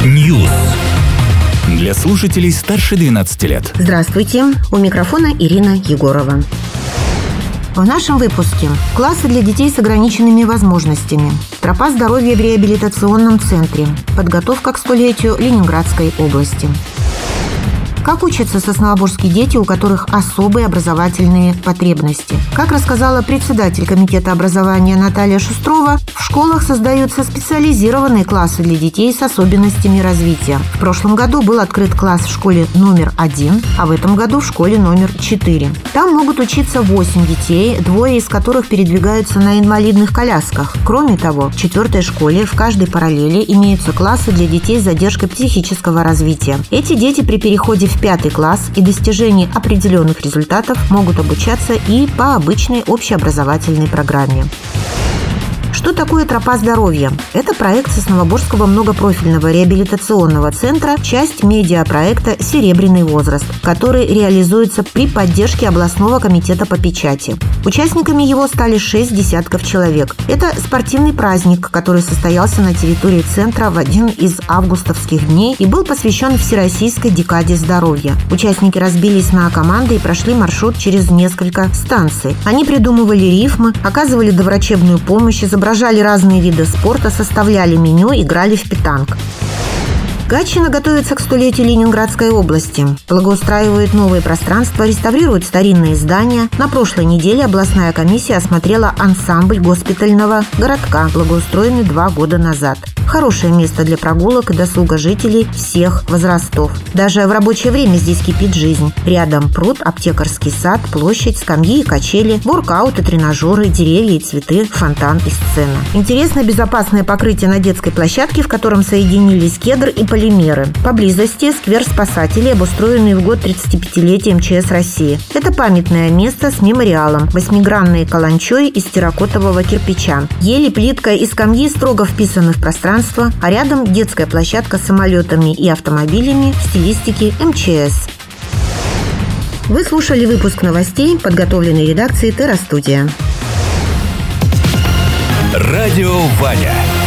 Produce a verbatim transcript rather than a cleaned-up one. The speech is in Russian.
News. Для слушателей старше двенадцати лет. Здравствуйте, у микрофона Ирина Егорова. В нашем выпуске классы для детей с ограниченными возможностями, тропа здоровья в реабилитационном центре, подготовка к столетию Ленинградской области. Как учатся сосновоборские дети, у которых особые образовательные потребности? Как рассказала председатель комитета образования Наталья Шустрова, в школах создаются специализированные классы для детей с особенностями развития. В прошлом году был открыт класс в школе номер один, а в этом году в школе номер четыре. Там могут учиться восемь детей, двое из которых передвигаются на инвалидных колясках. Кроме того, в четвертой школе в каждой параллели имеются классы для детей с задержкой психического развития. Эти дети при переходе в пятый класс и достижении определенных результатов могут обучаться и по обычной общеобразовательной программе. Что такое тропа здоровья? Это проект Сосновоборского многопрофильного реабилитационного центра, часть медиапроекта «Серебряный возраст», который реализуется при поддержке областного комитета по печати. Участниками его стали шесть десятков человек. Это спортивный праздник, который состоялся на территории центра в один из августовских дней и был посвящен Всероссийской декаде здоровья. Участники разбились на команды и прошли маршрут через несколько станций. Они придумывали рифмы, оказывали доврачебную помощь, изображали разные виды спорта, составляли меню, играли в питанг. Гатчина готовится к столетию Ленинградской области. Благоустраивает новые пространства, реставрирует старинные здания. На прошлой неделе областная комиссия осмотрела ансамбль госпитального городка, благоустроенный два года назад. Хорошее место для прогулок и досуга жителей всех возрастов. Даже в рабочее время здесь кипит жизнь. Рядом пруд, аптекарский сад, площадь, скамьи и качели, воркауты, тренажеры, деревья и цветы, фонтан и сцена. Интересное безопасное покрытие на детской площадке, в котором соединились кедр и полимеры. Поблизости сквер спасателей, обустроенный в год тридцатипятилетия эм че эс России. Это памятное место с мемориалом, восьмигранной каланчой из терракотового кирпича. Ели, плитка и скамьи строго вписаны в пространство, а рядом детская площадка с самолетами и автомобилями в стилистике эм че эс. Вы слушали выпуск новостей, подготовленный редакцией Терра Студия. Радио Ваня.